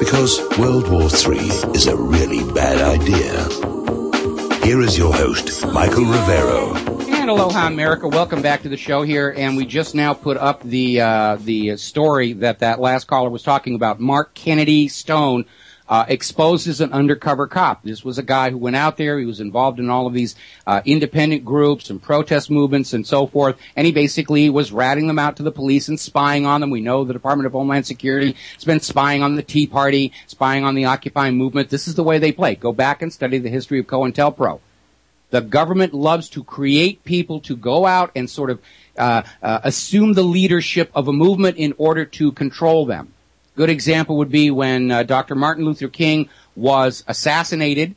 because World War III is a really bad idea. Here is your host, Michael Rivero. And aloha, America. Welcome back to the show here. And we just now put up the story that last caller was talking about. Mark Kennedy Stone exposed as an undercover cop. This was a guy who went out there. He was involved in all of these independent groups and protest movements and so forth. And he basically was ratting them out to the police and spying on them. We know the Department of Homeland Security has been spying on the Tea Party, spying on the Occupy movement. This is the way they play. Go back and study the history of COINTELPRO. The government loves to create people to go out and sort of assume the leadership of a movement in order to control them. Good example would be when Dr. Martin Luther King was assassinated.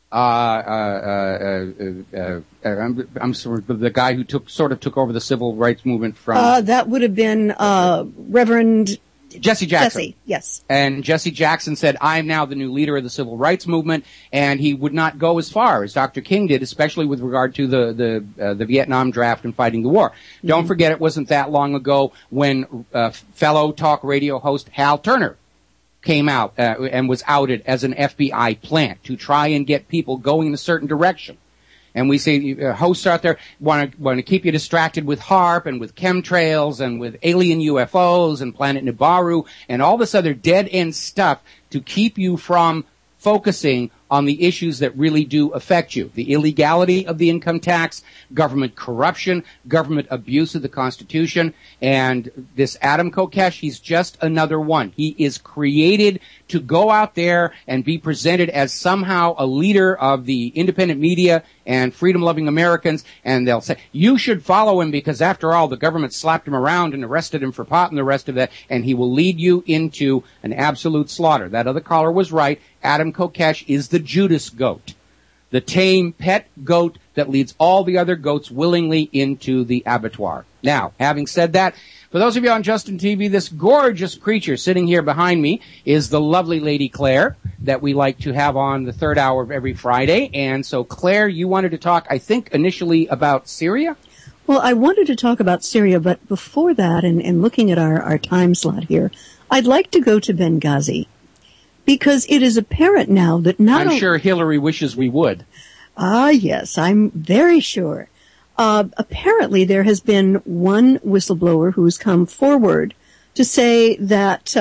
I'm sort of the guy who took over the civil rights movement from. That would have been Reverend Jesse Jackson. Jesse, yes. And Jesse Jackson said, "I am now the new leader of the civil rights movement," and he would not go as far as Dr. King did, especially with regard to the Vietnam draft and fighting the war. Mm-hmm. Don't forget, it wasn't that long ago when fellow talk radio host Hal Turner came out and was outed as an FBI plant to try and get people going in a certain direction. And we say hosts out there want to keep you distracted with HAARP and with chemtrails and with alien UFOs and Planet Nibiru and all this other dead-end stuff to keep you from focusing on the issues that really do affect you. The illegality of the income tax, government corruption, government abuse of the Constitution, and this Adam Kokesh, he's just another one. He is created to go out there and be presented as somehow a leader of the independent media and freedom-loving Americans, and they'll say, you should follow him because, after all, the government slapped him around and arrested him for pot and the rest of that, and he will lead you into an absolute slaughter. That other caller was right. Adam Kokesh is the Judas goat, the tame pet goat that leads all the other goats willingly into the abattoir. Now, having said that, for those of you on Justin TV, this gorgeous creature sitting here behind me is the lovely Lady Claire that we like to have on the third hour of every Friday. And so, Claire, you wanted to talk, I think, initially about Syria? Well, I wanted to talk about Syria, but before that, and looking at our time slot here, I'd like to go to Benghazi. Because it is apparent now that I'm sure Hillary wishes we would. Ah, yes, I'm very sure. Apparently there has been one whistleblower who's come forward to say that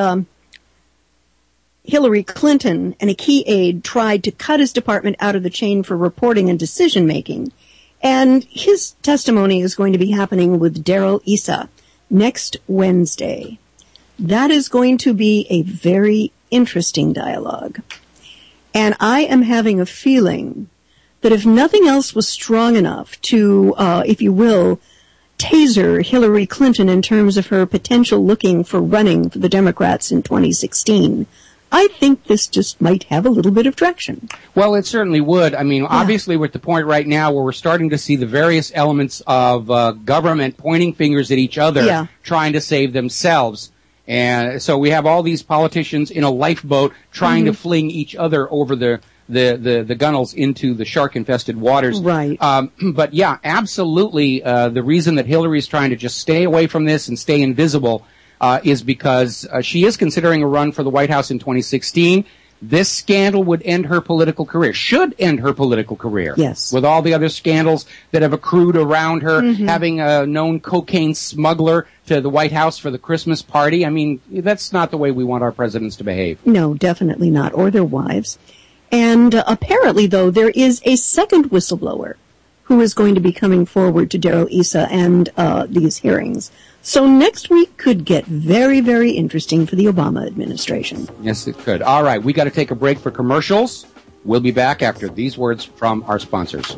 Hillary Clinton and a key aide tried to cut his department out of the chain for reporting and decision-making. And his testimony is going to be happening with Darrell Issa next Wednesday. That is going to be a very interesting dialogue. And I am having a feeling that if nothing else was strong enough to, if you will, taser Hillary Clinton in terms of her potential looking for running for the Democrats in 2016, I think this just might have a little bit of traction. Well, it certainly would. I mean, obviously we're at the point right now where we're starting to see the various elements of government pointing fingers at each other, trying to save themselves. And so we have all these politicians in a lifeboat trying to fling each other over the gunnels into the shark-infested waters. Right. But yeah, absolutely. The reason that Hillary's trying to just stay away from this and stay invisible is because she is considering a run for the White House in 2016. This scandal would end her political career, should end her political career. Yes. With all the other scandals that have accrued around her, having a known cocaine smuggler to the White House for the Christmas party. I mean, that's not the way we want our presidents to behave. No, definitely not, or their wives. And apparently, though, there is a second whistleblower who is going to be coming forward to Darrell Issa and these hearings. So next week could get very, very interesting for the Obama administration. Yes, it could. All right, we got to take a break for commercials. We'll be back after these words from our sponsors.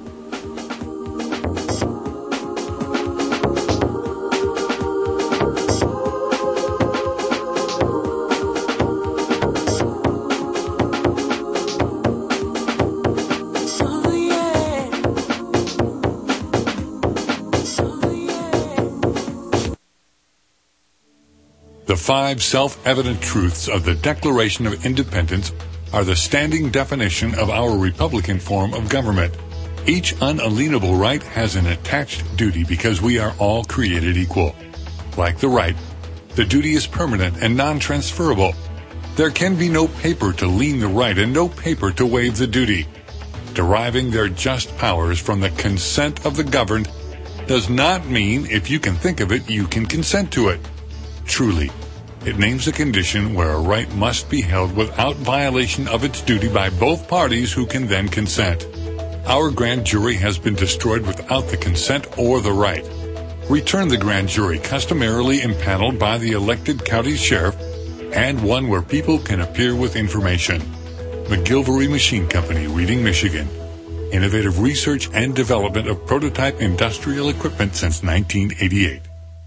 The 5 self-evident truths of the Declaration of Independence are the standing definition of our Republican form of government. Each unalienable right has an attached duty because we are all created equal. Like the right, the duty is permanent and non-transferable. There can be no paper to lean the right and no paper to waive the duty. Deriving their just powers from the consent of the governed does not mean if you can think of it, you can consent to it. Truly, it names a condition where a right must be held without violation of its duty by both parties who can then consent. Our grand jury has been destroyed without the consent or the right. Return the grand jury customarily impaneled by the elected county sheriff and one where people can appear with information. McGilvery Machine Company, Reading, Michigan. Innovative research and development of prototype industrial equipment since 1988.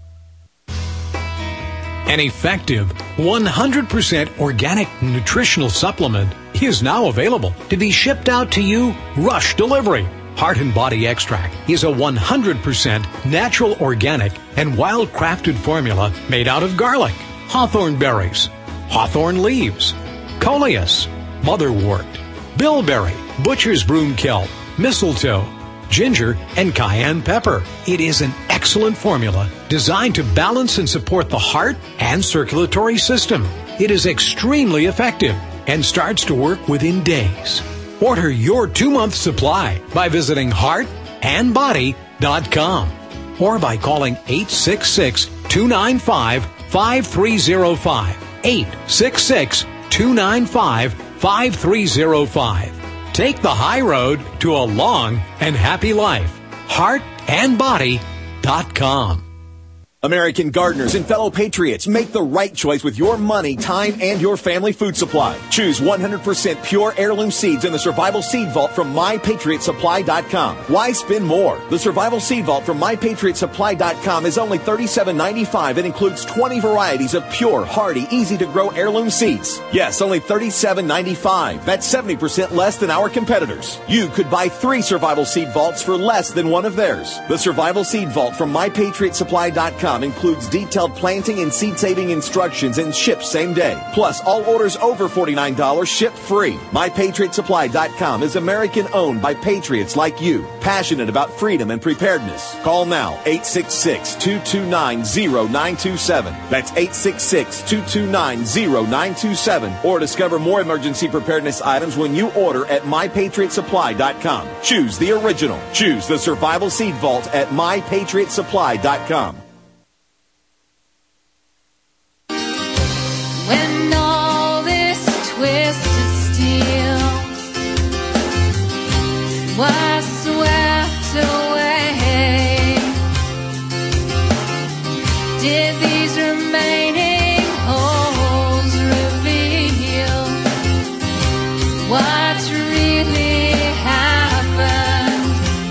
An effective 100% organic nutritional supplement is now available to be shipped out to you rush delivery. Heart and Body Extract is a 100% natural, organic, and wild-crafted formula made out of garlic, hawthorn berries, hawthorn leaves, coleus, motherwort, bilberry, butcher's broom kelp, mistletoe, ginger, and cayenne pepper. It is an excellent formula designed to balance and support the heart and circulatory system. It is extremely effective and starts to work within days. Order your 2-month supply by visiting heartandbody.com or by calling 866-295-5305. 866-295-5305. Take the high road to a long and happy life. Heartandbody.com. American gardeners and fellow patriots, make the right choice with your money, time, and your family food supply. Choose 100% pure heirloom seeds in the Survival Seed Vault from MyPatriotSupply.com. Why spend more? The Survival Seed Vault from MyPatriotSupply.com is only $37.95 and includes 20 varieties of pure, hardy, easy-to-grow heirloom seeds. Yes, only $37.95. That's 70% less than our competitors. You could buy 3 Survival Seed Vaults for less than one of theirs. The Survival Seed Vault from MyPatriotSupply.com includes detailed planting and seed-saving instructions and ships same day. Plus, all orders over $49 ship free. MyPatriotSupply.com is American-owned by patriots like you, passionate about freedom and preparedness. Call now, 866-229-0927. That's 866-229-0927. Or discover more emergency preparedness items when you order at MyPatriotSupply.com. Choose the original. Choose the Survival Seed Vault at MyPatriotSupply.com. When all this twisted steel was swept away, did these remaining holes reveal what really happened?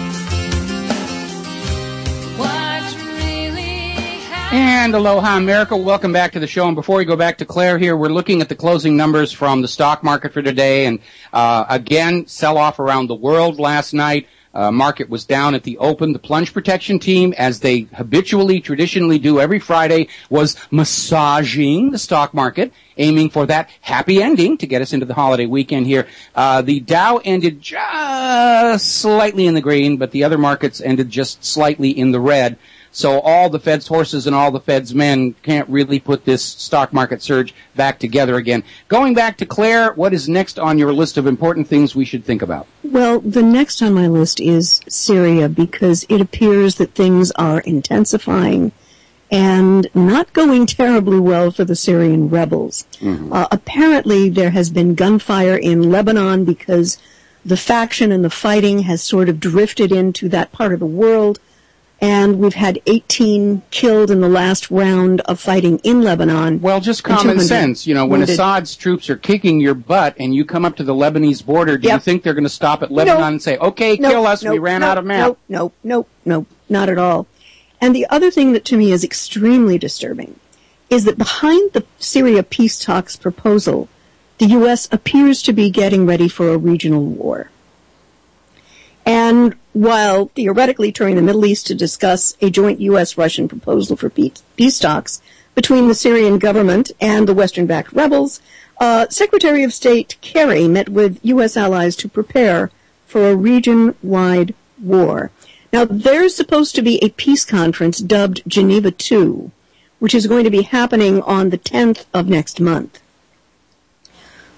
What really happened? And aloha, America. Welcome back to the show. And before we go back to Claire here, we're looking at the closing numbers from the stock market for today. And again, sell-off around the world last night. Market was down at the open. The plunge protection team, as they habitually, traditionally do every Friday, was massaging the stock market, aiming for that happy ending to get us into the holiday weekend here. The Dow ended just slightly in the green, but the other markets ended just slightly in the red. So all the Fed's horses and all the Fed's men can't really put this stock market surge back together again. Going back to Claire, what is next on your list of important things we should think about? Well, the next on my list is Syria, because it appears that things are intensifying and not going terribly well for the Syrian rebels. Mm-hmm. Apparently there has been gunfire in Lebanon because the faction and the fighting has sort of drifted into that part of the world. And we've had 18 killed in the last round of fighting in Lebanon. Well, just common sense. You know, when Assad's troops are kicking your butt and you come up to the Lebanese border, do you think they're going to stop at Lebanon and say, okay, kill us, we ran out of map? No, not at all. And the other thing that to me is extremely disturbing is that behind the Syria peace talks proposal, the U.S. appears to be getting ready for a regional war. And while theoretically touring the Middle East to discuss a joint U.S.-Russian proposal for peace talks between the Syrian government and the Western-backed rebels, Secretary of State Kerry met with U.S. allies to prepare for a region-wide war. Now, there's supposed to be a peace conference dubbed Geneva II, which is going to be happening on the 10th of next month.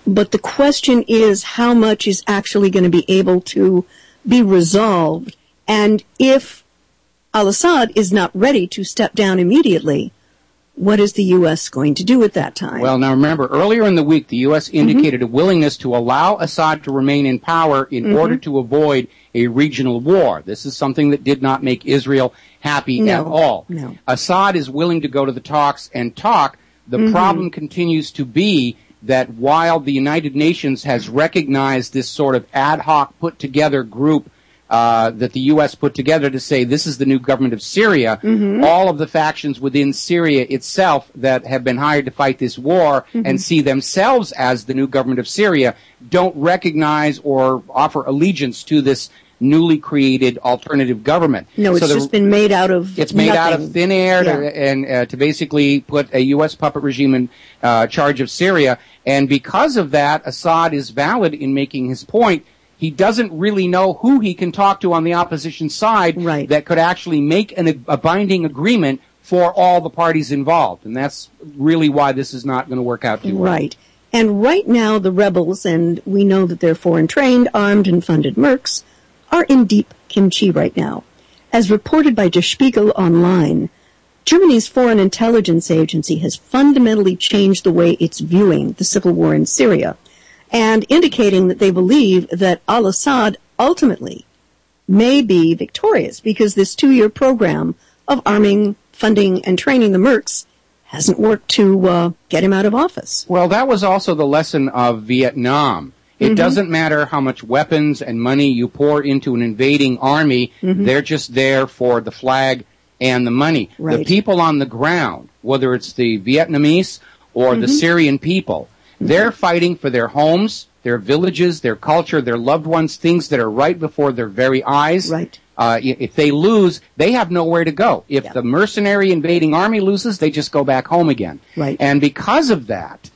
But the question is how much is actually going to be able to be resolved, and if al-Assad is not ready to step down immediately, what is the U.S. going to do at that time? Well, now remember, earlier in the week, the U.S. indicated a willingness to allow Assad to remain in power in order to avoid a regional war. This is something that did not make Israel happy at all. No. Assad is willing to go to the talks and talk. The problem continues to be that while the United Nations has recognized this sort of ad hoc put-together group that the U.S. put together to say this is the new government of Syria, all of the factions within Syria itself that have been hired to fight this war and see themselves as the new government of Syria don't recognize or offer allegiance to this newly created alternative government. No, it's just been made out of It's made out nothing. of thin air to basically put a U.S. puppet regime in charge of Syria. And because of that, Assad is valid in making his point. He doesn't really know who he can talk to on the opposition side that could actually make a binding agreement for all the parties involved. And that's really why this is not going to work out too well. Right. And right now, the rebels, and we know that they're foreign-trained, armed, and funded mercs, are in deep kimchi right now. As reported by Der Spiegel Online, Germany's Foreign Intelligence Agency has fundamentally changed the way it's viewing the civil war in Syria, and indicating that they believe that al-Assad ultimately may be victorious because this 2-year program of arming, funding, and training the mercs hasn't worked to get him out of office. Well, that was also the lesson of Vietnam. It doesn't matter how much weapons and money you pour into an invading army, they're just there for the flag and the money. Right. The people on the ground, whether it's the Vietnamese or the Syrian people, they're fighting for their homes, their villages, their culture, their loved ones, things that are right before their very eyes. Right. If they lose, they have nowhere to go. If the mercenary invading army loses, they just go back home again. Right. And because of that,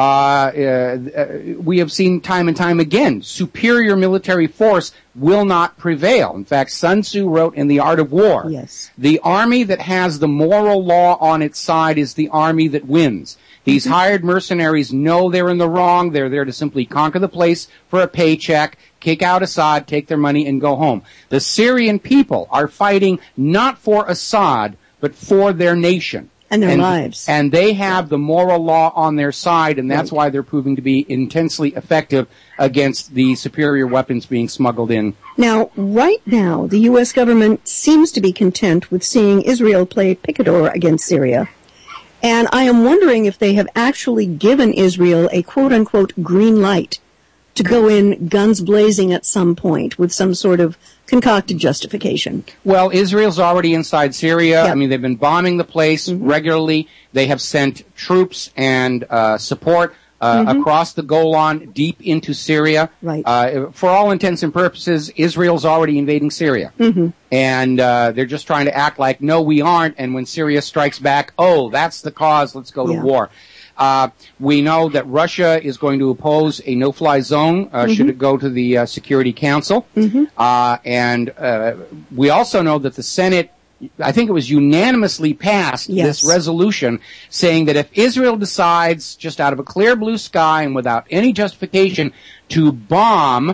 we have seen time and time again, superior military force will not prevail. In fact, Sun Tzu wrote in The Art of War, the army that has the moral law on its side is the army that wins. These hired mercenaries know they're in the wrong. They're there to simply conquer the place for a paycheck, kick out Assad, take their money, and go home. The Syrian people are fighting not for Assad, but for their nation. And their lives. And they have the moral law on their side, and that's why they're proving to be intensely effective against the superior weapons being smuggled in. Now, right now, the U.S. government seems to be content with seeing Israel play picador against Syria. And I am wondering if they have actually given Israel a quote-unquote green light to go in guns blazing at some point with some sort of concocted justification. Well, Israel's already inside Syria. I mean, they've been bombing the place regularly. They have sent troops and support across the Golan deep into Syria. Right. For all intents and purposes, Israel's already invading Syria. And they're just trying to act like, no, we aren't. And when Syria strikes back, oh, that's the cause. Let's go to war. We know that Russia is going to oppose a no-fly zone should it go to the Security Council. And we also know that the Senate, I think it was unanimously passed this resolution saying that if Israel decides, just out of a clear blue sky and without any justification, to bomb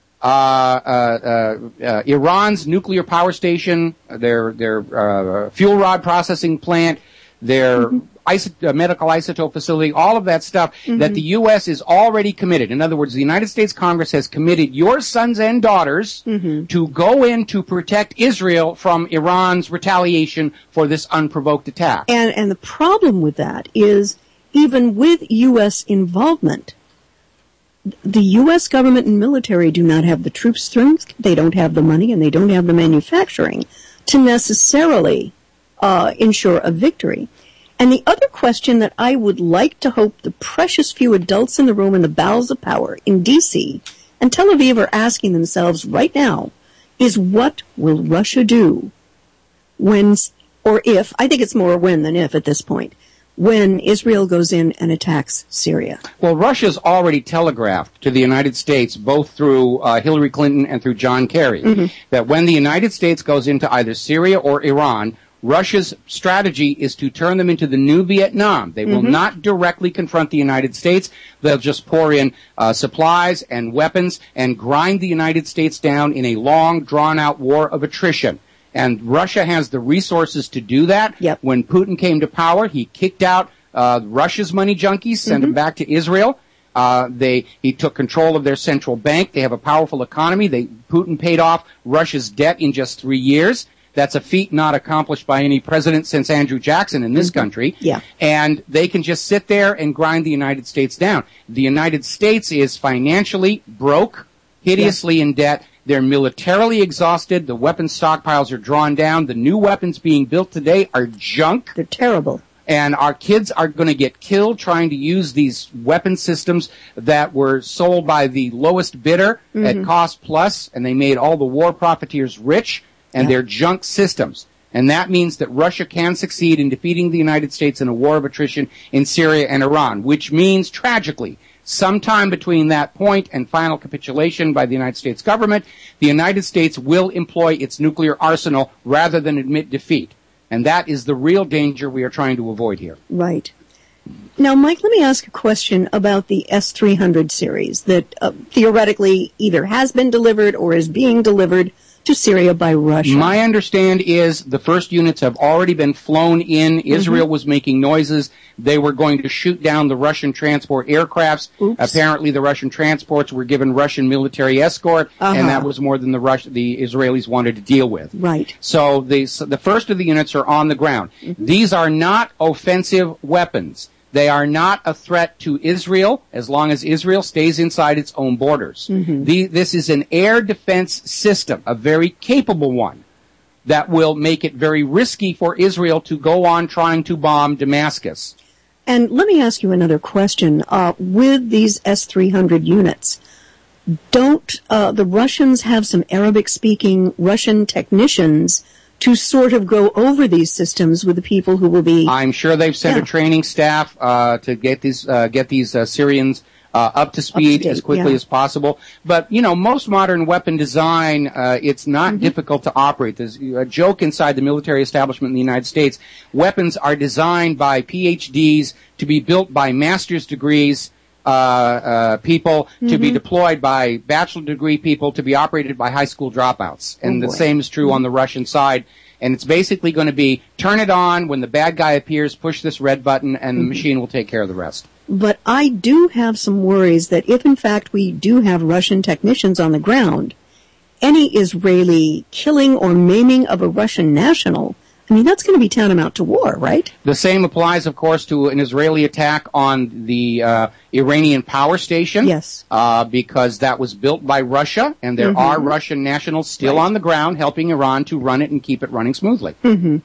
Iran's nuclear power station, their fuel rod processing plant, their medical isotope facility, all of that stuff, that the U.S. is already committed. In other words, the United States Congress has committed your sons and daughters to go in to protect Israel from Iran's retaliation for this unprovoked attack. And the problem with that is, even with U.S. involvement, the U.S. government and military do not have the troop strength, they don't have the money, and they don't have the manufacturing to necessarily ensure a victory. And the other question that I would like to hope the precious few adults in the room in the bowels of power in D.C. and Tel Aviv are asking themselves right now is, what will Russia do when, or if, I think it's more when than if at this point, when Israel goes in and attacks Syria? Well, Russia's already telegraphed to the United States, both through Hillary Clinton and through John Kerry, that when the United States goes into either Syria or Iran, Russia's strategy is to turn them into the new Vietnam. They will not directly confront the United States. They'll just pour in supplies and weapons and grind the United States down in a long, drawn-out war of attrition. And Russia has the resources to do that. Yep. When Putin came to power, he kicked out Russia's money junkies, sent them back to Israel. He took control of their central bank. They have a powerful economy. Putin paid off Russia's debt in just 3 years. That's a feat not accomplished by any president since Andrew Jackson in this country. Yeah. And they can just sit there and grind the United States down. The United States is financially broke, hideously in debt. They're militarily exhausted. The weapons stockpiles are drawn down. The new weapons being built today are junk. They're terrible. And our kids are going to get killed trying to use these weapon systems that were sold by the lowest bidder at cost plus, and they made all the war profiteers rich, and they're junk systems. And that means that Russia can succeed in defeating the United States in a war of attrition in Syria and Iran, which means, tragically, sometime between that point and final capitulation by the United States government, the United States will employ its nuclear arsenal rather than admit defeat. And that is the real danger we are trying to avoid here. Right. Now, Mike, let me ask a question about the S-300 series that theoretically either has been delivered or is being delivered to Syria by Russia. My understanding is the first units have already been flown in. Israel was making noises. They were going to shoot down the Russian transport aircrafts. Apparently, the Russian transports were given Russian military escort, and that was more than the Israelis wanted to deal with. Right. So the first of the units are on the ground. These are not offensive weapons. They are not a threat to Israel as long as Israel stays inside its own borders. This is an air defense system, a very capable one, that will make it very risky for Israel to go on trying to bomb Damascus. And let me ask you another question. With these S-300 units, don't the Russians have some Arabic-speaking Russian technicians to sort of go over these systems with the people who will be... I'm sure they've sent a training staff to get these Syrians up to speed as quickly as possible. But, most modern weapon design, it's not difficult to operate. There's a joke inside the military establishment in the United States. Weapons are designed by PhDs to be built by master's degrees people, to be deployed by bachelor degree people, to be operated by high school dropouts. And the same is true on the Russian side. And it's basically going to be turn it on when the bad guy appears, push this red button, and the machine will take care of the rest. But I do have some worries that if in fact we do have Russian technicians on the ground, any Israeli killing or maiming of a Russian national, that's going to be tantamount to war, right? The same applies, of course, to an Israeli attack on the Iranian power station. Yes. Because that was built by Russia, and there are Russian nationals still on the ground helping Iran to run it and keep it running smoothly.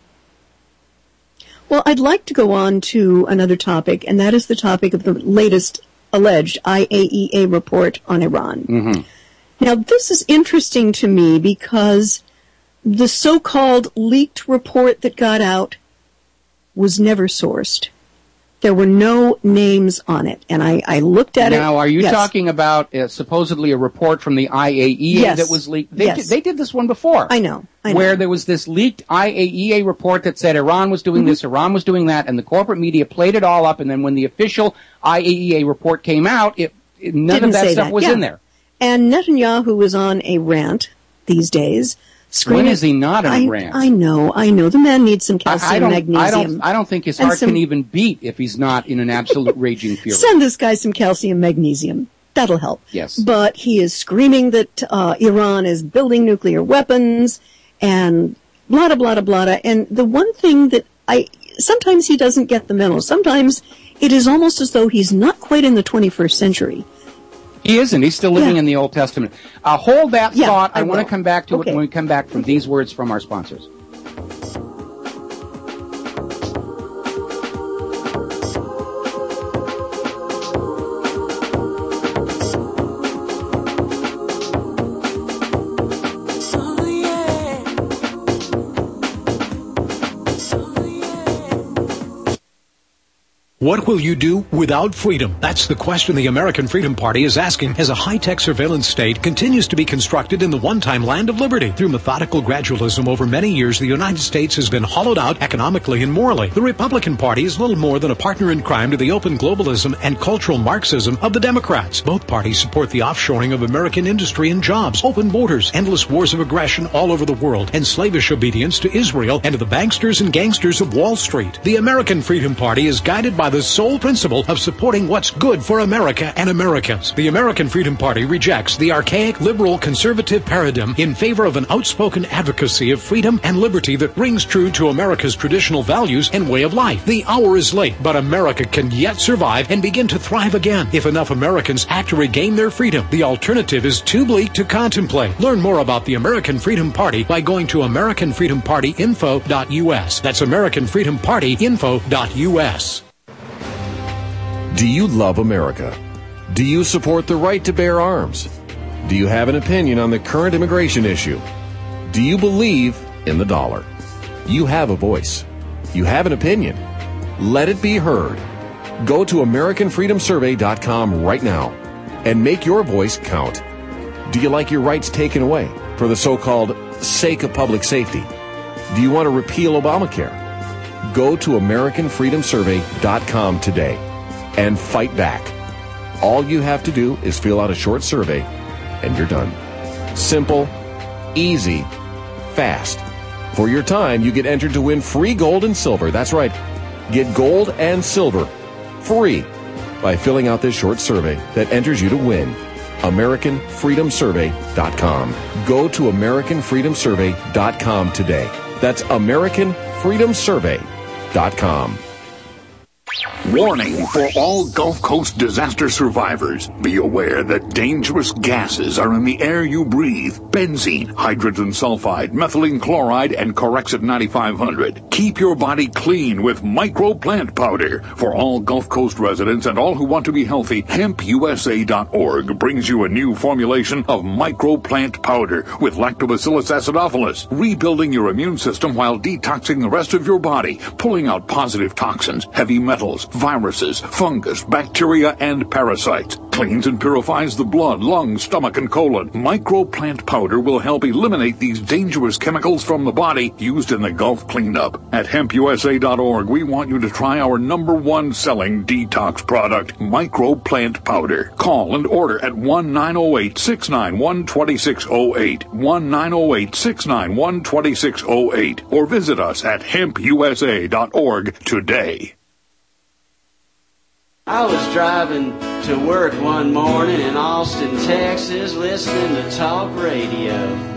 Well, I'd like to go on to another topic, and that is the topic of the latest alleged IAEA report on Iran. Now, this is interesting to me because the so-called leaked report that got out was never sourced. There were no names on it, and I looked at it. Now, are you talking about supposedly a report from the IAEA that was leaked? They did this one before. I know. Where there was this leaked IAEA report that said Iran was doing this, Iran was doing that, and the corporate media played it all up, and then when the official IAEA report came out, none of that stuff was in there. And Netanyahu was on a rant these days. When is he not on a rant? I know. The man needs some calcium and magnesium. I don't think his heart can even beat if he's not in an absolute raging fury. Send this guy some calcium magnesium. That'll help. Yes. But he is screaming that Iran is building nuclear weapons and blah, blah, blah, blah. And the one thing that sometimes he doesn't get the memo. Sometimes it is almost as though he's not quite in the 21st century. He isn't. He's still living in the Old Testament. Hold that thought. I want to come back to it when we come back from these words from our sponsors. What will you do without freedom? That's the question the American Freedom Party is asking as a high-tech surveillance state continues to be constructed in the one-time land of liberty. Through methodical gradualism over many years, the United States has been hollowed out economically and morally. The Republican Party is little more than a partner in crime to the open globalism and cultural Marxism of the Democrats. Both parties support the offshoring of American industry and jobs, open borders, endless wars of aggression all over the world, and slavish obedience to Israel and to the banksters and gangsters of Wall Street. The American Freedom Party is guided by the sole principle of supporting what's good for America and Americans. The American Freedom Party rejects the archaic liberal conservative paradigm in favor of an outspoken advocacy of freedom and liberty that rings true to America's traditional values and way of life. The hour is late, but America can yet survive and begin to thrive again if enough Americans act to regain their freedom. The alternative is too bleak to contemplate. Learn more about the American Freedom Party by going to AmericanFreedomPartyInfo.us. That's AmericanFreedomPartyInfo.us. Do you love America? Do you support the right to bear arms? Do you have an opinion on the current immigration issue? Do you believe in the dollar? You have a voice. You have an opinion. Let it be heard. Go to AmericanFreedomSurvey.com right now and make your voice count. Do you like your rights taken away for the so-called sake of public safety? Do you want to repeal Obamacare? Go to AmericanFreedomSurvey.com today and fight back. All you have to do is fill out a short survey, and you're done. Simple, easy, fast. For your time, you get entered to win free gold and silver. That's right. Get gold and silver free by filling out this short survey that enters you to win. AmericanFreedomSurvey.com. Go to AmericanFreedomSurvey.com today. That's AmericanFreedomSurvey.com. Warning for all Gulf Coast disaster survivors. Be aware that dangerous gases are in the air you breathe. Benzene, hydrogen sulfide, methylene chloride, and Corexit 9500. Keep your body clean with Micro Plant Powder. For all Gulf Coast residents and all who want to be healthy, HempUSA.org brings you a new formulation of Micro Plant Powder with Lactobacillus acidophilus, rebuilding your immune system while detoxing the rest of your body, pulling out positive toxins, heavy metals, viruses, fungus, bacteria, and parasites. Cleans and purifies the blood, lungs, stomach, and colon. Micro Plant Powder will help eliminate these dangerous chemicals from the body used in the Gulf cleanup. At HempUSA.org, we want you to try our #1 selling detox product, Micro Plant Powder. Call and order at 1-908-691-2608, 1-908-691-2608, or visit us at HempUSA.org today. I was driving to work one morning in Austin, Texas, listening to talk radio.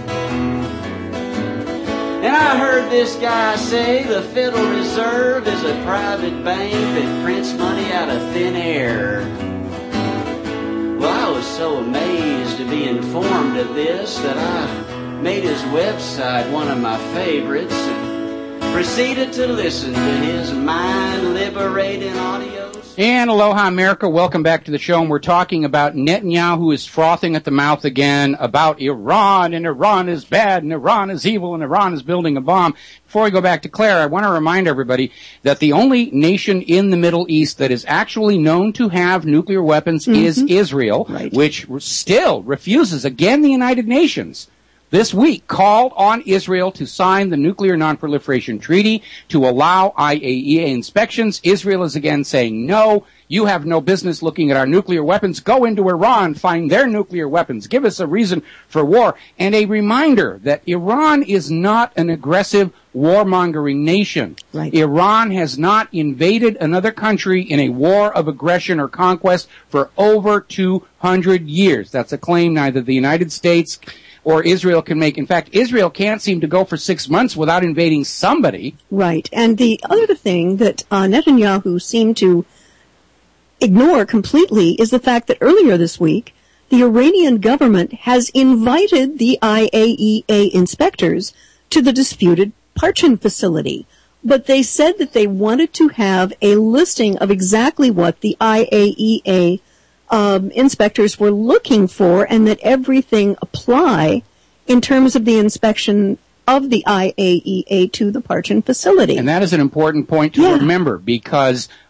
And I heard this guy say the Federal Reserve is a private bank that prints money out of thin air. Well, I was so amazed to be informed of this that I made his website one of my favorites and proceeded to listen to his mind-liberating audios. And aloha, America. Welcome back to the show. And we're talking about Netanyahu, who is frothing at the mouth again about Iran, and Iran is bad, and Iran is evil, and Iran is building a bomb. Before we go back to Claire, I want to remind everybody that the only nation in the Middle East that is actually known to have nuclear weapons is Israel, which still refuses, again, the United Nations this week called on Israel to sign the Nuclear Non-Proliferation Treaty to allow IAEA inspections. Israel is again saying, no, you have no business looking at our nuclear weapons. Go into Iran, find their nuclear weapons. Give us a reason for war. And a reminder that Iran is not an aggressive warmongering nation. Iran has not invaded another country in a war of aggression or conquest for over 200 years. That's a claim neither the United States or Israel can make. In fact, Israel can't seem to go for 6 months without invading somebody. Right. And the other thing that Netanyahu seemed to ignore completely is the fact that earlier this week, the Iranian government has invited the IAEA inspectors to the disputed Parchin facility. But they said that they wanted to have a listing of exactly what the IAEA inspectors were looking for, and that everything apply in terms of the inspection of the IAEA to the Parchin facility. And that is an important point to remember, because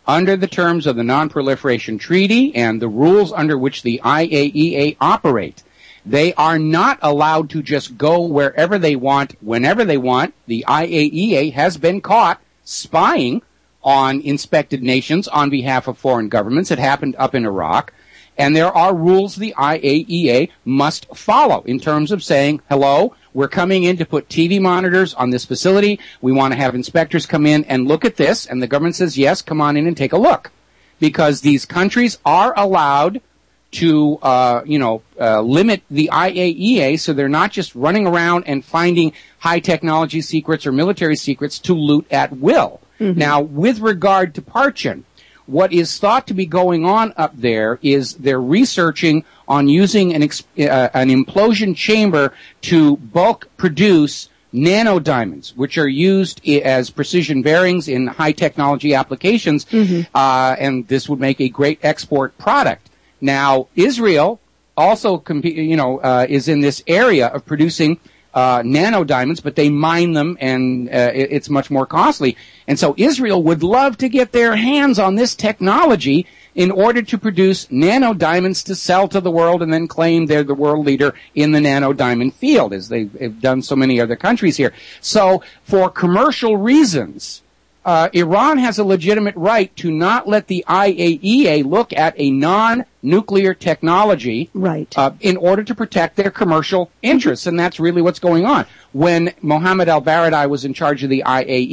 under the terms of the Non-Proliferation Treaty and the rules under which the IAEA operate. They are not allowed to just go wherever they want, whenever they want. The IAEA has been caught spying on inspected nations on behalf of foreign governments. It happened up in Iraq. And there are rules the IAEA must follow in terms of saying, hello, we're coming in to put TV monitors on this facility. We want to have inspectors come in and look at this. And the government says, yes, come on in and take a look. Because these countries are allowed to, limit the IAEA so they're not just running around and finding high technology secrets or military secrets to loot at will. Mm-hmm. Now, with regard to Parchin, what is thought to be going on up there is they're researching on using an implosion chamber to bulk produce nanodiamonds, which are used as precision bearings in high technology applications, and this would make a great export product. Now, Israel also, is in this area of producing nanodiamonds, but they mine them, and it's much more costly. And so Israel would love to get their hands on this technology in order to produce nanodiamonds to sell to the world and then claim they're the world leader in the nanodiamond field, as they've done so many other countries here. So for commercial reasons, Iran has a legitimate right to not let the IAEA look at a non-nuclear technology in order to protect their commercial interests, and that's really what's going on. When Mohammed al-Baradei was in charge of the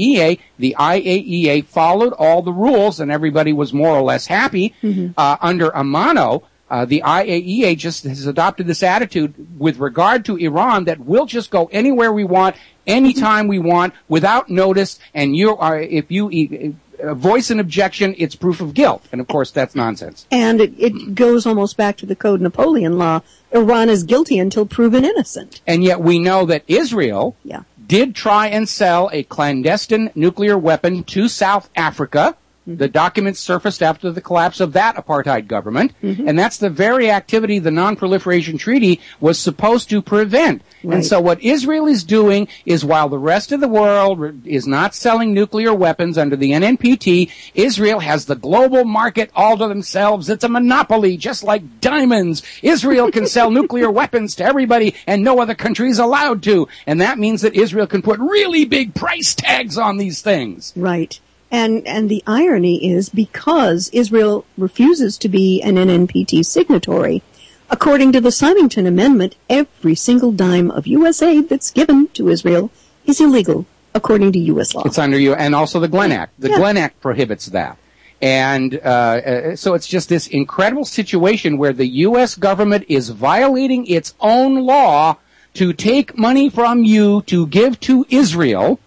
IAEA followed all the rules, and everybody was more or less happy. Under Amano, the IAEA just has adopted this attitude with regard to Iran that we'll just go anywhere we want, anytime we want, without notice, and if you voice an objection, it's proof of guilt. And of course, that's nonsense. And it goes almost back to the Code Napoleon law. Iran is guilty until proven innocent. And yet we know that Israel did try and sell a clandestine nuclear weapon to South Africa. The documents surfaced after the collapse of that apartheid government, and that's the very activity the Non-Proliferation Treaty was supposed to prevent. Right. And so what Israel is doing is, while the rest of the world is not selling nuclear weapons under the NNPT, Israel has the global market all to themselves. It's a monopoly, just like diamonds. Israel can sell nuclear weapons to everybody, and no other country is allowed to. And that means that Israel can put really big price tags on these things. Right. And the irony is, because Israel refuses to be an NNPT signatory, according to the Symington Amendment, every single dime of U.S. aid that's given to Israel is illegal, according to U.S. law. It's under you, and also the Glenn Act. The Glenn Act prohibits that. And so it's just this incredible situation where the U.S. government is violating its own law to take money from you to give to Israel,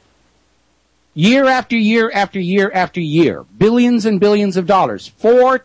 year after year after year after year, billions and billions of dollars,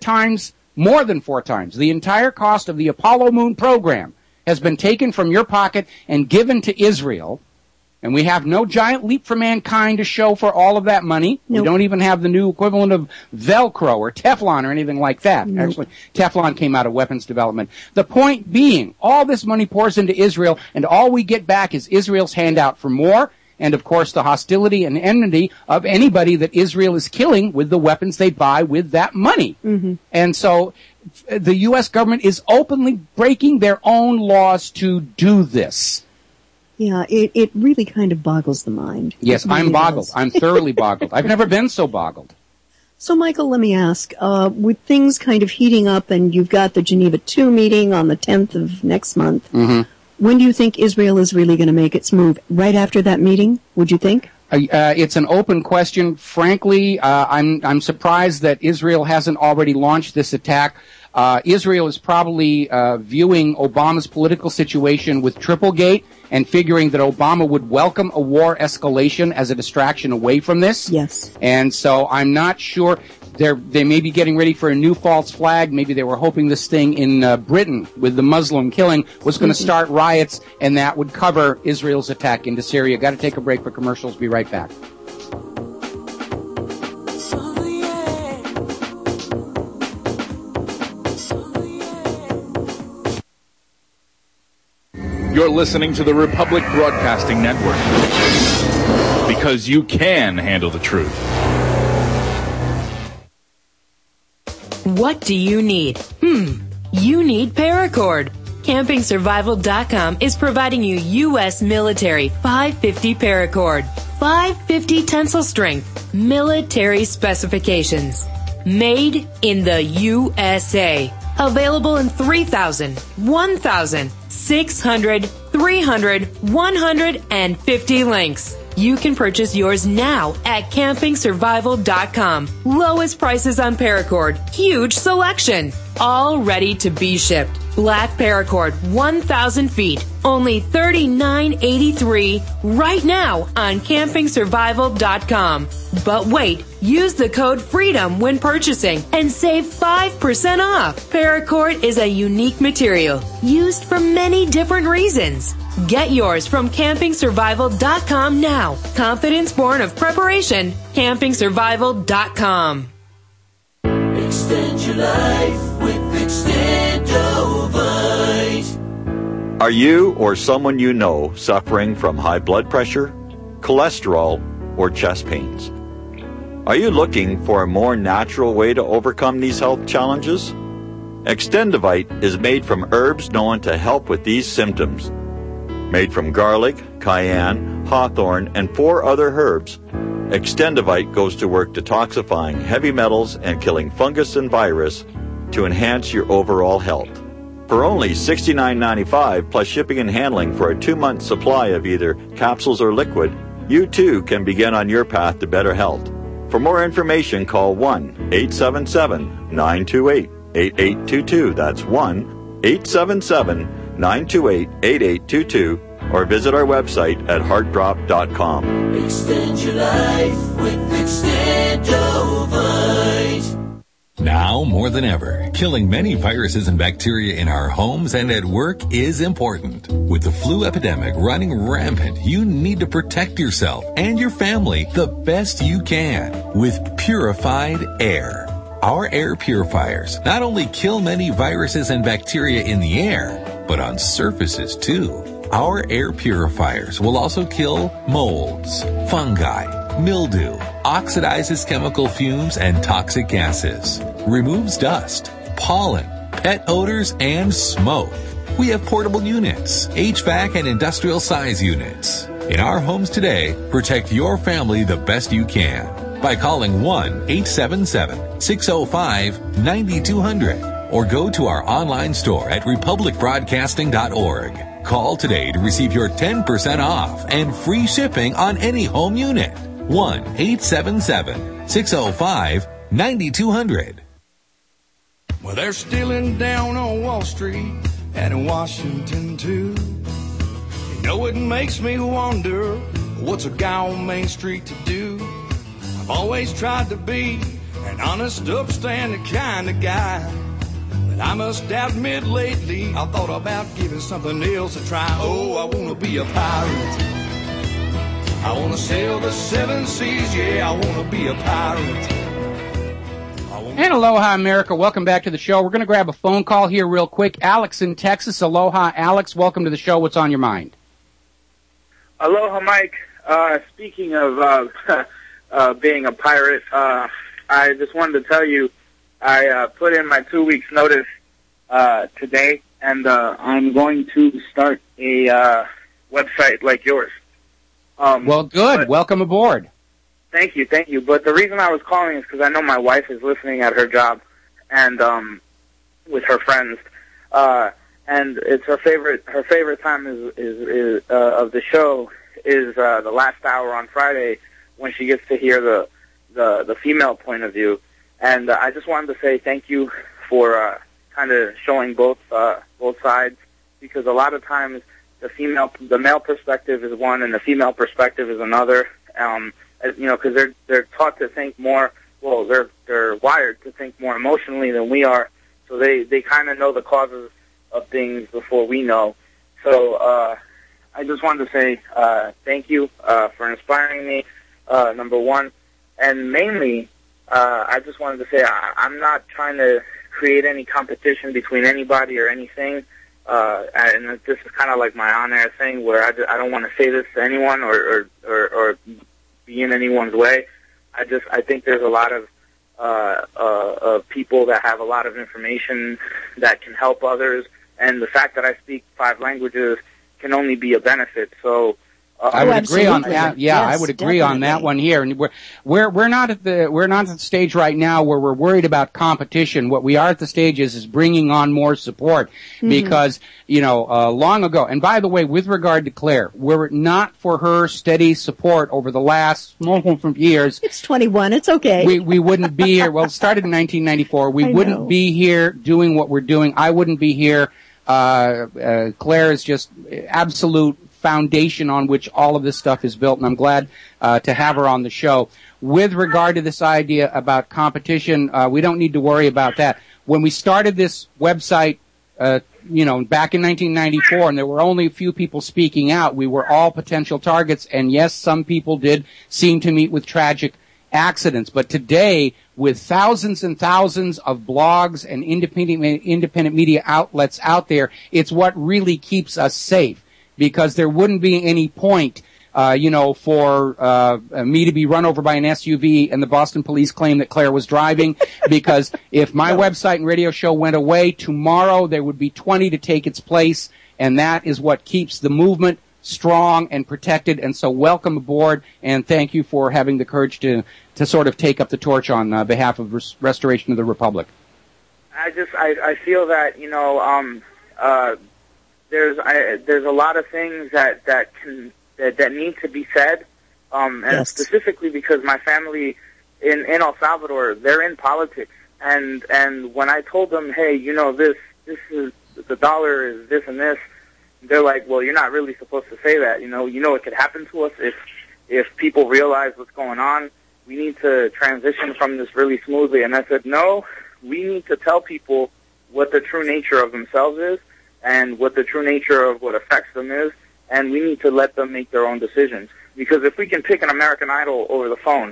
more than four times. The entire cost of the Apollo Moon program has been taken from your pocket and given to Israel. And we have no giant leap for mankind to show for all of that money. Nope. We don't even have the new equivalent of Velcro or Teflon or anything like that. Nope. Actually, Teflon came out of weapons development. The point being, all this money pours into Israel, and all we get back is Israel's handout for more. And, of course, the hostility and enmity of anybody that Israel is killing with the weapons they buy with that money. And so the U.S. government is openly breaking their own laws to do this. Yeah, it really kind of boggles the mind. Yes, really I'm boggled. I'm thoroughly boggled. I've never been so boggled. So, Michael, let me ask, with things kind of heating up, and you've got the Geneva II meeting on the 10th of next month, when do you think Israel is really going to make its move? Right after that meeting, would you think? It's an open question. Frankly, I'm surprised that Israel hasn't already launched this attack. Israel is probably viewing Obama's political situation with Triplegate and figuring that Obama would welcome a war escalation as a distraction away from this. Yes. And so I'm not sure. They may be getting ready for a new false flag. Maybe they were hoping this thing in Britain with the Muslim killing was going to start riots, and that would cover Israel's attack into Syria. Got to take a break for commercials. Be right back. You're listening to the Republic Broadcasting Network, because you can handle the truth. What do you need? You need Paracord. CampingSurvival.com is providing you U.S. military 550 Paracord, 550 tensile strength, military specifications. Made in the USA. Available in 3,000, 1,000, 600, 300, 150 links. You can purchase yours now at CampingSurvival.com. Lowest prices on Paracord. Huge selection. All ready to be shipped. Black Paracord, 1,000 feet. Only $39.83 right now on CampingSurvival.com. But wait, use the code FREEDOM when purchasing and save 5% off. Paracord is a unique material used for many different reasons. Get yours from CampingSurvival.com now. Confidence born of preparation. CampingSurvival.com. Extend your life with Extendovite. Are you or someone you know suffering from high blood pressure, cholesterol, or chest pains? Are you looking for a more natural way to overcome these health challenges? Extendovite is made from herbs known to help with these symptoms. Made from garlic, cayenne, hawthorn, and 4 other herbs, Extendovite goes to work detoxifying heavy metals and killing fungus and virus to enhance your overall health. For only $69.95 plus shipping and handling for a 2-month supply of either capsules or liquid, you too can begin on your path to better health. For more information, call 1-877-928-8822. That's 1-877-928-8822. Or visit our website at heartdrop.com. Extend your life with Extendovite. Now more than ever, killing many viruses and bacteria in our homes and at work is important. With the flu epidemic running rampant, you need to protect yourself and your family the best you can with purified air. Our air purifiers not only kill many viruses and bacteria in the air, but on surfaces too. Our air purifiers will also kill molds, fungi, mildew, oxidizes chemical fumes and toxic gases, removes dust, pollen, pet odors, and smoke. We have portable units, HVAC and industrial size units. In our homes today, protect your family the best you can by calling 1-877-605-9200 or go to our online store at republicbroadcasting.org. Call today to receive your 10% off and free shipping on any home unit. 1-877-605-9200. Well, they're stealing down on Wall Street and in Washington, too. You know, it makes me wonder, what's a guy on Main Street to do? I've always tried to be an honest, upstanding kind of guy. I must admit lately I thought about giving something else a try. Oh, I want to be a pirate. I want to sail the 7 seas. Yeah, I want to be a pirate. And aloha, America. Welcome back to the show. We're going to grab a phone call here real quick. Alex in Texas. Aloha, Alex. Welcome to the show. What's on your mind? Aloha, Mike. Speaking of being a pirate, I just wanted to tell you I put in my 2 weeks notice today, and I'm going to start a website like yours. Well, good. Welcome aboard. Thank you. But the reason I was calling is because I know my wife is listening at her job, and with her friends, and it's her favorite time is of the show is the last hour on Friday when she gets to hear the female point of view. And I just wanted to say thank you for kind of showing both sides, because a lot of times the male perspective is one and the female perspective is another. Because they're taught to think more. Well, they're wired to think more emotionally than we are, so they kind of know the causes of things before we know. So I just wanted to say thank you for inspiring me, number one, and mainly. I just wanted to say I'm not trying to create any competition between anybody or anything, and this is kind of like my on-air thing where I don't want to say this to anyone or be in anyone's way. I think there's a lot of people that have a lot of information that can help others, and the fact that I speak 5 languages can only be a benefit. So I would agree on that. Yeah, Yes, I would agree on that definitely. one here. And we're not at the stage right now where we're worried about competition. What we are at the stage is bringing on more support because long ago. And by the way, with regard to Claire, were it not for her steady support over the last years, It's 21. It's okay. we wouldn't be here. Well, it started in 1994. We I wouldn't know. be here doing what we're doing. I wouldn't be here. Claire is just absolute foundation on which all of this stuff is built, and I'm glad to have her on the show. With regard to this idea about competition, we don't need to worry about that. When we started this website, back in 1994, and there were only a few people speaking out, we were all potential targets, and yes, some people did seem to meet with tragic accidents. But today, with thousands and thousands of blogs and independent media outlets out there, it's what really keeps us safe. Because there wouldn't be any point, for me to be run over by an SUV and the Boston police claim that Claire was driving. Because if my website and radio show went away tomorrow, there would be 20 to take its place, and that is what keeps the movement strong and protected. And so, welcome aboard, and thank you for having the courage to sort of take up the torch on behalf of restoration of the Republic. I feel that there's a lot of things that need to be said, and Yes. specifically because my family in El Salvador, they're in politics, and when I told them, hey, this is the dollar is this and this, they're like, well, you're not really supposed to say that. It could happen to us if people realize what's going on. We need to transition from this really smoothly. And I said, no, we need to tell people what the true nature of themselves is, and what the true nature of what affects them is, and we need to let them make their own decisions. Because if we can pick an American Idol over the phone,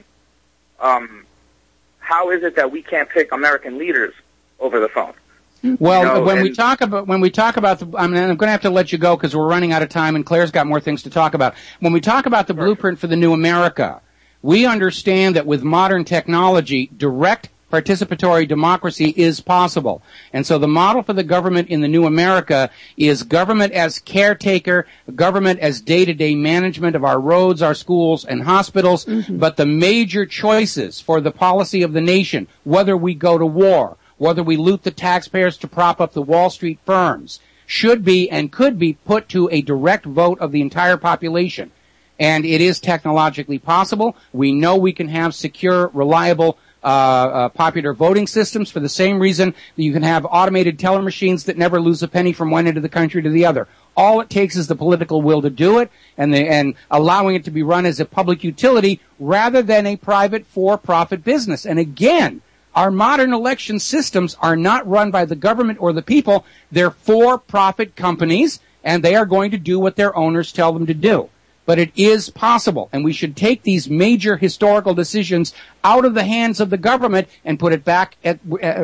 how is it that we can't pick American leaders over the phone? Well, when we talk about I'm going to have to let you go because we're running out of time, and Claire's got more things to talk about. When we talk about the blueprint for the new America, we understand that with modern technology, direct participatory democracy is possible. And so the model for the government in the new America is government as caretaker, government as day-to-day management of our roads, our schools, and hospitals, but the major choices for the policy of the nation, whether we go to war, whether we loot the taxpayers to prop up the Wall Street firms, should be and could be put to a direct vote of the entire population. And it is technologically possible. We know we can have secure, reliable, popular voting systems for the same reason that you can have automated teller machines that never lose a penny from one end of the country to the other. All it takes is the political will to do it and allowing it to be run as a public utility rather than a private for-profit business. And again, our modern election systems are not run by the government or the people. They're for-profit companies, and they are going to do what their owners tell them to do. But it is possible, and we should take these major historical decisions out of the hands of the government and put it back at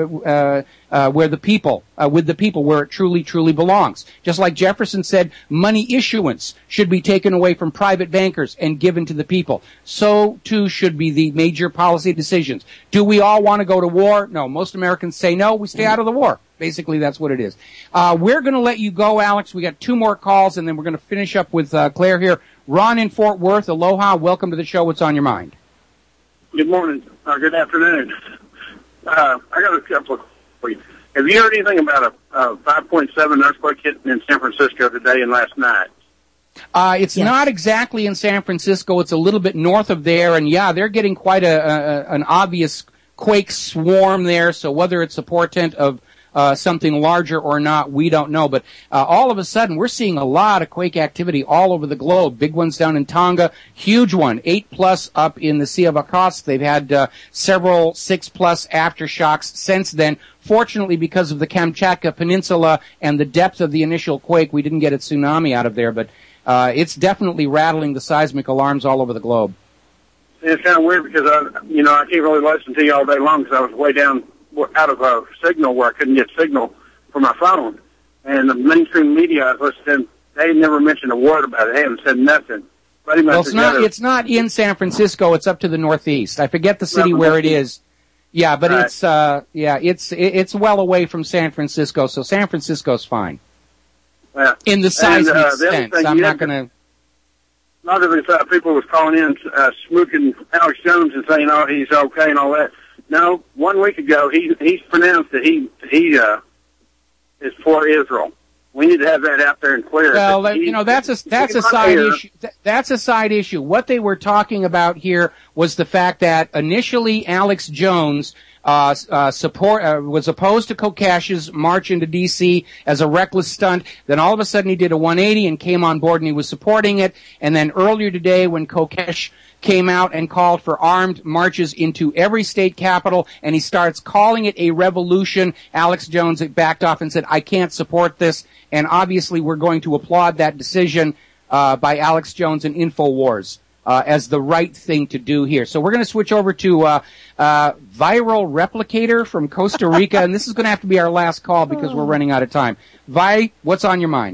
where the people, with the people, where it truly, truly belongs. Just like Jefferson said, money issuance should be taken away from private bankers and given to the people. So, too, should be the major policy decisions. Do we all want to go to war? No. Most Americans say no. We stay out of the war. Basically, that's what it is. We're going to let you go, Alex. We got 2 more calls, and then we're going to finish up with Claire here. Ron in Fort Worth, aloha. Welcome to the show. What's on your mind? Good morning, or good afternoon. I got a couple of questions for you. Have you heard anything about a 5.7 earthquake hitting in San Francisco today and last night? It's not exactly in San Francisco. It's a little bit north of there, and yeah, they're getting quite an obvious quake swarm there. So whether it's a portent of something larger or not, we don't know. But all of a sudden, we're seeing a lot of quake activity all over the globe. Big ones down in Tonga, huge one, 8+ up in the Sea of Okhotsk. They've had several 6+ aftershocks since then. Fortunately, because of the Kamchatka Peninsula and the depth of the initial quake, we didn't get a tsunami out of there. But it's definitely rattling the seismic alarms all over the globe. It's kind of weird because I can't really listen to you all day long because I was way down out of a signal where I couldn't get signal for my phone. And the mainstream media I was listening, they never mentioned a word about it. They haven't said nothing. Well, it's not in San Francisco. It's up to the northeast. I forget the city where it is. Yeah, but it's well away from San Francisco, so San Francisco's fine. Yeah. In the seismic the other sense. thing I'm you not had to- going to... A lot of his people was calling in, smooking Alex Jones and saying, "Oh, he's okay" and all that. No, 1 week ago he's pronounced that he is for Israel. We need to have that out there and clear. Well, that's a side issue. That's a side issue. What they were talking about here was the fact that initially Alex Jones was opposed to Kokesh's march into D.C. as a reckless stunt. Then all of a sudden he did a 180 and came on board and he was supporting it. And then earlier today when Kokesh came out and called for armed marches into every state capital and he starts calling it a revolution, Alex Jones backed off and said, I can't support this. And obviously we're going to applaud that decision by Alex Jones and InfoWars. As the right thing to do here. So we're going to switch over to Viral Replicator from Costa Rica, and this is going to have to be our last call because we're running out of time. Vi, what's on your mind?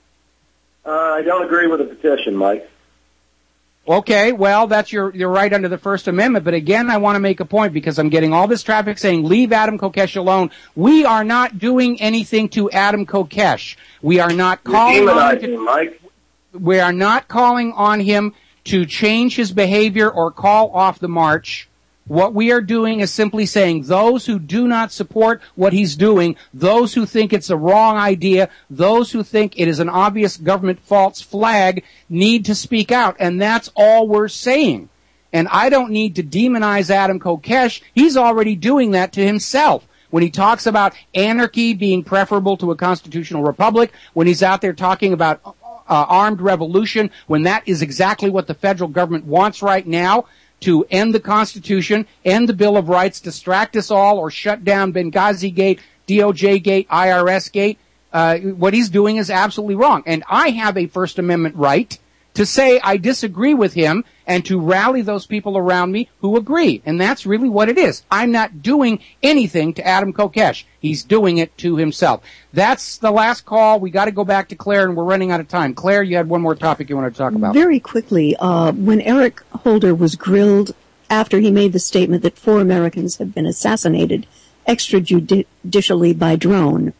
I don't agree with the petition, Mike. Okay, well, that's your right under the First Amendment, but again, I want to make a point because I'm getting all this traffic saying, leave Adam Kokesh alone. We are not doing anything to Adam Kokesh. We are not calling on him, Mike. We are not calling on him to change his behavior or call off the march. What we are doing is simply saying those who do not support what he's doing, those who think it's a wrong idea, those who think it is an obvious government false flag need to speak out. And that's all we're saying. And I don't need to demonize Adam Kokesh. He's already doing that to himself. When he talks about anarchy being preferable to a constitutional republic, when he's out there talking about armed revolution, when that is exactly what the federal government wants right now, to end the Constitution, end the Bill of Rights, distract us all, or shut down Benghazi Gate, DOJ Gate, IRS Gate. What he's doing is absolutely wrong. And I have a First Amendment right to say I disagree with him and to rally those people around me who agree. And that's really what it is. I'm not doing anything to Adam Kokesh. He's doing it to himself. That's the last call. We got to go back to Claire, and we're running out of time. Claire, you had one more topic you wanted to talk about. Very quickly, when Eric Holder was grilled after he made the statement that 4 Americans had been assassinated extrajudicially by drone,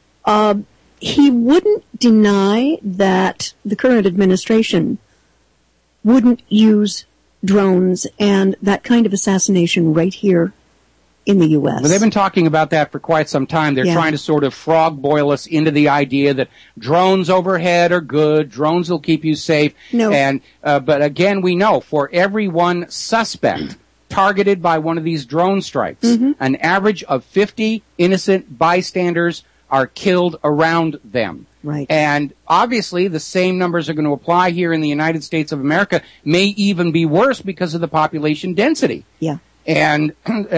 he wouldn't deny that the current administration wouldn't use drones and that kind of assassination right here in the U.S. Well, they've been talking about that for quite some time. They're trying to sort of frog boil us into the idea that drones overhead are good, drones will keep you safe. No. And, but again, we know for every one suspect targeted by one of these drone strikes, an average of 50 innocent bystanders are killed around them. Right. And obviously the same numbers are going to apply here in the United States of America, may even be worse because of the population density. Yeah. And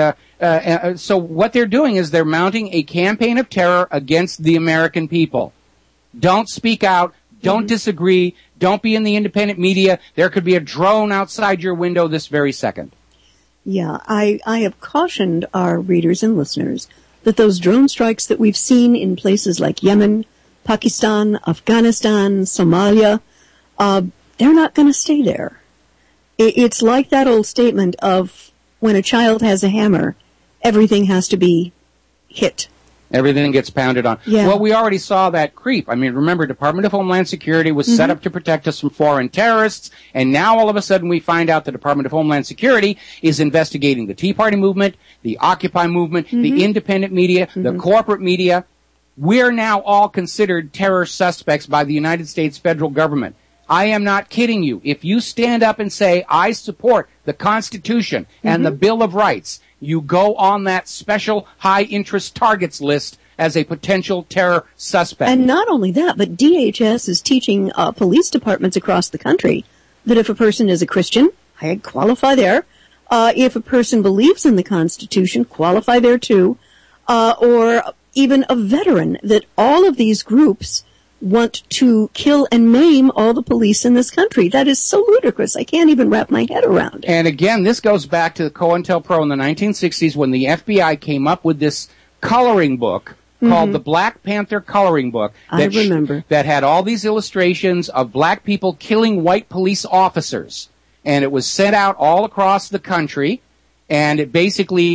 so what they're doing is they're mounting a campaign of terror against the American people. Don't speak out. Don't disagree. Don't be in the independent media. There could be a drone outside your window this very second. Yeah, I have cautioned our readers and listeners that those drone strikes that we've seen in places like Yemen, Pakistan, Afghanistan, Somalia, they're not going to stay there. It's like that old statement of when a child has a hammer, everything has to be hit. Everything gets pounded on. Yeah. Well, we already saw that creep. I mean, remember, Department of Homeland Security was set up to protect us from foreign terrorists, and now all of a sudden we find out the Department of Homeland Security is investigating the Tea Party movement, the Occupy movement, the independent media, the corporate media. We're now all considered terror suspects by the United States federal government. I am not kidding you. If you stand up and say, I support the Constitution and the Bill of Rights, you go on that special high-interest targets list as a potential terror suspect. And not only that, but DHS is teaching police departments across the country that if a person is a Christian, I'd qualify there. If a person believes in the Constitution, qualify there too. Or even a veteran, that all of these groups want to kill and maim all the police in this country. That is so ludicrous. I can't even wrap my head around it. And again, this goes back to the COINTELPRO in the 1960s when the FBI came up with this coloring book called the Black Panther Coloring Book. I remember. That had all these illustrations of black people killing white police officers. And it was sent out all across the country. And it basically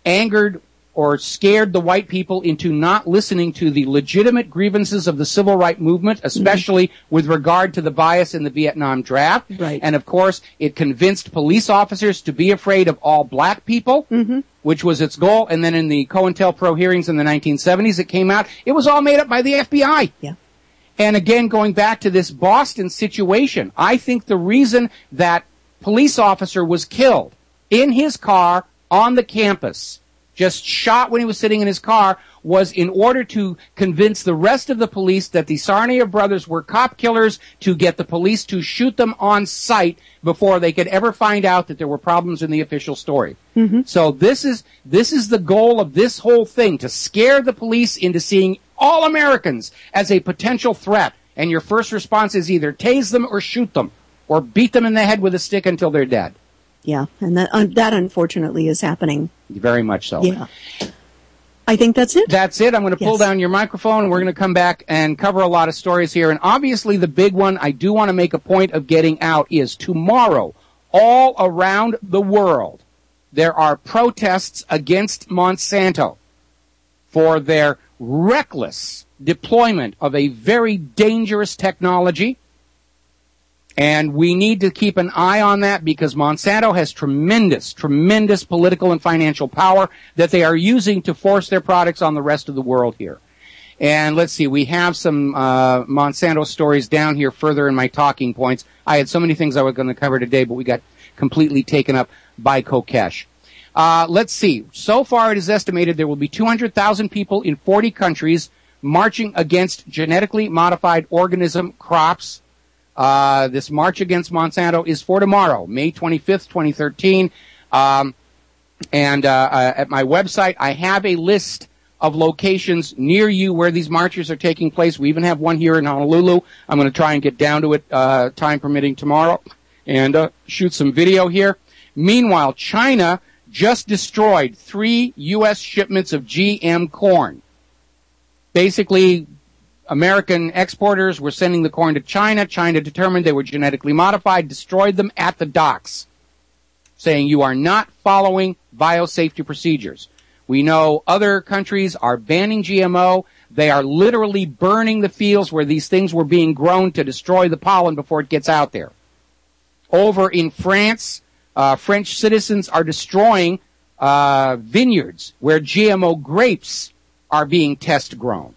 angered or scared the white people into not listening to the legitimate grievances of the civil rights movement, especially with regard to the bias in the Vietnam draft. Right. And of course, it convinced police officers to be afraid of all black people, which was its goal. And then in the COINTELPRO hearings in the 1970s, it came out, it was all made up by the FBI. Yeah. And again, going back to this Boston situation, I think the reason that police officer was killed in his car on the campus, just shot when he was sitting in his car, was in order to convince the rest of the police that the Tsarnaev brothers were cop killers, to get the police to shoot them on sight before they could ever find out that there were problems in the official story. So this is the goal of this whole thing, to scare the police into seeing all Americans as a potential threat. And your first response is either tase them or shoot them or beat them in the head with a stick until they're dead. Yeah, and that unfortunately is happening. Very much so. Yeah. I think that's it. That's it. I'm going to pull down your microphone, and we're going to come back and cover a lot of stories here. And obviously the big one I do want to make a point of getting out is tomorrow, all around the world, there are protests against Monsanto for their reckless deployment of a very dangerous technology. And we need to keep an eye on that, because Monsanto has tremendous, tremendous political and financial power that they are using to force their products on the rest of the world here. And let's see, we have some Monsanto stories down here further in my talking points. I had so many things I was going to cover today, but we got completely taken up by Kokesh. Let's see. So far it is estimated there will be 200,000 people in 40 countries marching against genetically modified organism crops. This march against Monsanto is for tomorrow, May 25th, 2013. At my website, I have a list of locations near you where these marches are taking place. We even have one here in Honolulu. I'm going to try and get down to it, time permitting, tomorrow, and shoot some video here. Meanwhile, China just destroyed 3 U.S. shipments of GM corn. Basically, American exporters were sending the corn to China. China determined they were genetically modified, destroyed them at the docks, saying you are not following biosafety procedures. We know other countries are banning GMO. They are literally burning the fields where these things were being grown to destroy the pollen before it gets out there. Over in France, French citizens are destroying vineyards where GMO grapes are being test grown.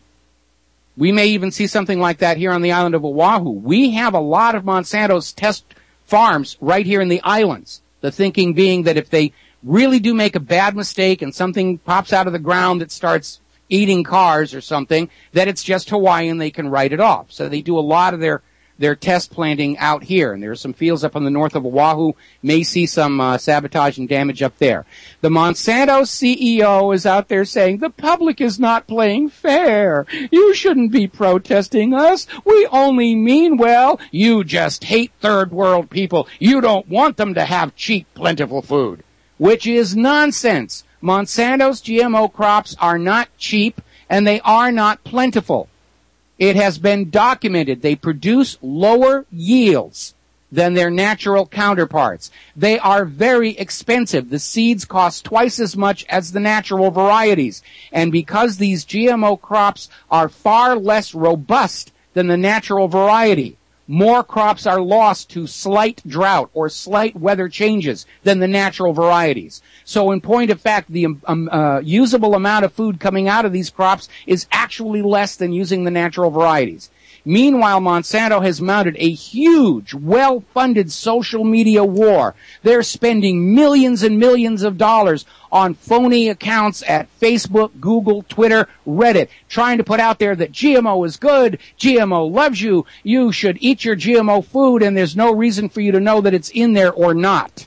We may even see something like that here on the island of Oahu. We have a lot of Monsanto's test farms right here in the islands. The thinking being that if they really do make a bad mistake and something pops out of the ground that starts eating cars or something, that it's just Hawaii and they can write it off. So they do a lot of their test planting out here. And there are some fields up on the north of Oahu. May see some sabotage and damage up there. The Monsanto CEO is out there saying, the public is not playing fair. You shouldn't be protesting us. We only mean well. You just hate third world people. You don't want them to have cheap, plentiful food. Which is nonsense. Monsanto's GMO crops are not cheap, and they are not plentiful. It has been documented they produce lower yields than their natural counterparts. They are very expensive. The seeds cost twice as much as the natural varieties. And because these GMO crops are far less robust than the natural variety, more crops are lost to slight drought or slight weather changes than the natural varieties. So in point of fact, the usable amount of food coming out of these crops is actually less than using the natural varieties. Meanwhile, Monsanto has mounted a huge, well-funded social media war. They're spending millions and millions of dollars on phony accounts at Facebook, Google, Twitter, Reddit, trying to put out there that GMO is good, GMO loves you, you should eat your GMO food, and there's no reason for you to know that it's in there or not.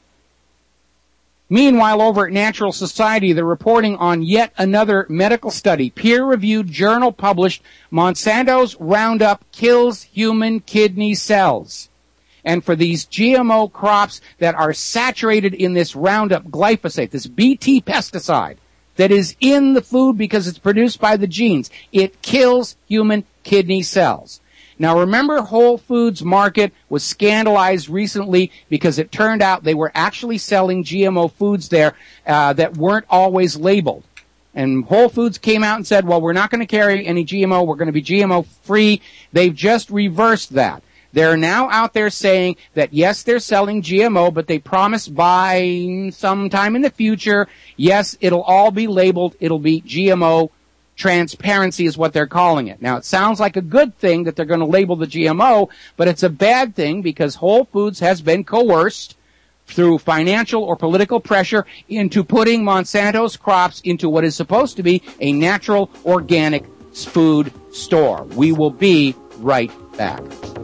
Meanwhile, over at Natural Society, they're reporting on yet another medical study. Peer-reviewed journal published, Monsanto's Roundup kills human kidney cells. And for these GMO crops that are saturated in this Roundup glyphosate, this BT pesticide, that is in the food because it's produced by the genes, it kills human kidney cells. Now remember, Whole Foods Market was scandalized recently because it turned out they were actually selling GMO foods there that weren't always labeled. And Whole Foods came out and said, well, we're not going to carry any GMO. We're going to be GMO free. They've just reversed that. They're now out there saying that, yes, they're selling GMO, but they promise by sometime in the future, yes, it'll all be labeled. It'll be GMO transparency is what they're calling it. Now, it sounds like a good thing that they're going to label the GMO, but it's a bad thing because Whole Foods has been coerced through financial or political pressure into putting Monsanto's crops into what is supposed to be a natural, organic food store. We will be right back.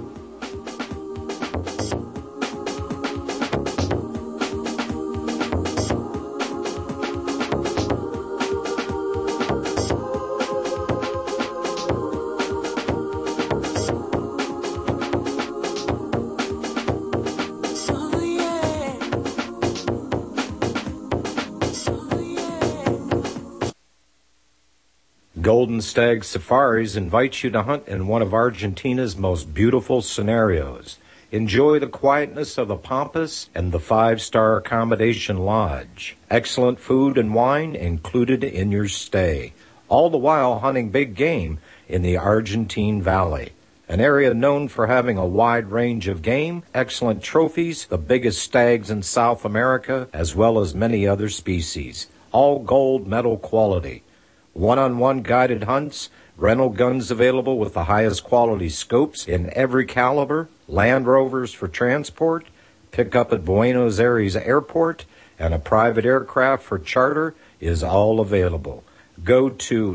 Golden Stag Safaris invites you to hunt in one of Argentina's most beautiful scenarios. Enjoy the quietness of the Pampas and the 5-star accommodation lodge. Excellent food and wine included in your stay. All the while hunting big game in the Argentine Valley. An area known for having a wide range of game, excellent trophies, the biggest stags in South America, as well as many other species. All gold medal quality. One-on-one guided hunts, rental guns available with the highest quality scopes in every caliber, Land Rovers for transport, pick up at Buenos Aires Airport, and a private aircraft for charter is all available. Go to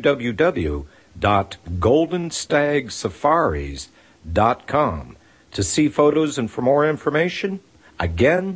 www.goldenstagsafaris.com to see photos and for more information. Again,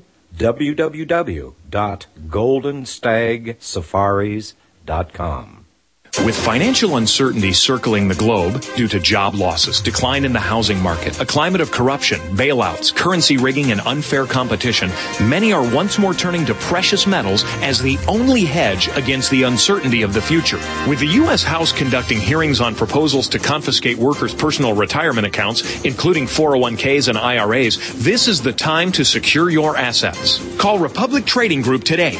www.goldenstagsafaris.com. With financial uncertainty circling the globe due to job losses, decline in the housing market, a climate of corruption, bailouts, currency rigging, and unfair competition, many are once more turning to precious metals as the only hedge against the uncertainty of the future. With the U.S. House conducting hearings on proposals to confiscate workers' personal retirement accounts, including 401ks and IRAs, this is the time to secure your assets. Call Republic Trading Group today,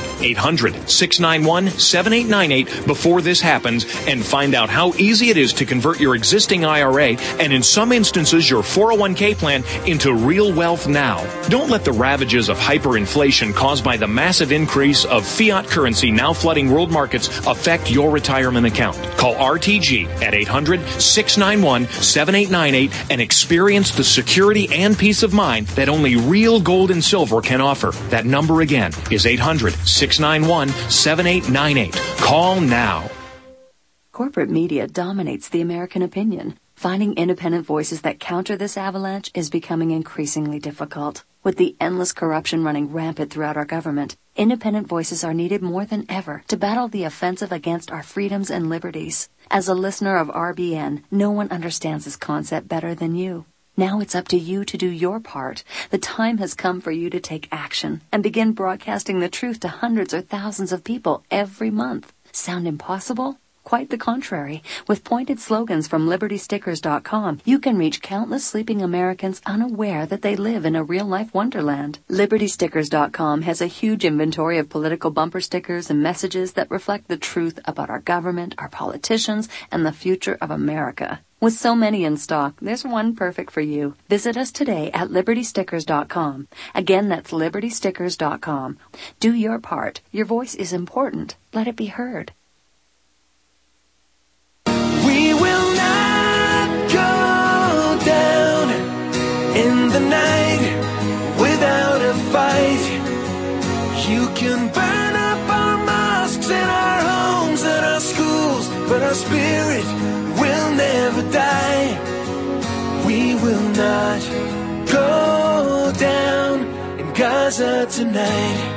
800-691-7898, before this happens, and find out how easy it is to convert your existing IRA and in some instances your 401k plan into real wealth now. Don't let the ravages of hyperinflation caused by the massive increase of fiat currency now flooding world markets affect your retirement account. Call RTG at 800-691-7898 and experience the security and peace of mind that only real gold and silver can offer. That number again is 800-691-7898. Call now. Corporate media dominates the American opinion. Finding independent voices that counter this avalanche is becoming increasingly difficult. With the endless corruption running rampant throughout our government, independent voices are needed more than ever to battle the offensive against our freedoms and liberties. As a listener of RBN, no one understands this concept better than you. Now it's up to you to do your part. The time has come for you to take action and begin broadcasting the truth to hundreds or thousands of people every month. Sound impossible? Quite the contrary. With pointed slogans from LibertyStickers.com, you can reach countless sleeping Americans unaware that they live in a real-life wonderland. LibertyStickers.com has a huge inventory of political bumper stickers and messages that reflect the truth about our government, our politicians, and the future of America. With so many in stock, there's one perfect for you. Visit us today at LibertyStickers.com. Again, that's LibertyStickers.com. Do your part. Your voice is important. Let it be heard. We will not go down in the night without a fight. You can burn up our mosques and our homes and our schools, but our spirit will never die. We will not go down in Gaza tonight.